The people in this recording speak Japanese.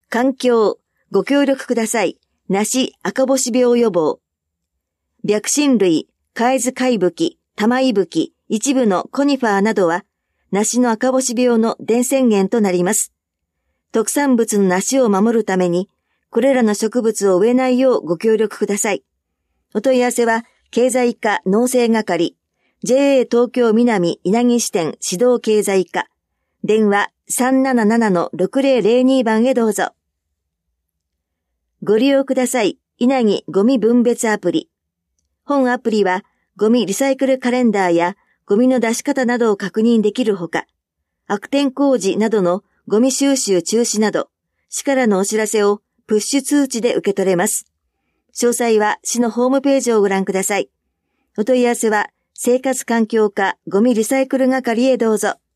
環境、ご協力ください。梨赤星病予防。白芯類、カエズ貝吹、玉いぶき、一部のコニファーなどは、梨の赤星病の伝染源となります。特産物の梨を守るために、これらの植物を植えないようご協力ください。お問い合わせは、経済課農政係、JA 東京南稲城支店指導経済課、電話 377-6002 番へどうぞ。ご利用ください。稲城ゴミ分別アプリ。本アプリは、ゴミリサイクルカレンダーやゴミの出し方などを確認できるほか、悪天候時などのゴミ収集中止など、市からのお知らせをプッシュ通知で受け取れます。詳細は市のホームページをご覧ください。お問い合わせは、生活環境課ゴミリサイクル係へどうぞ。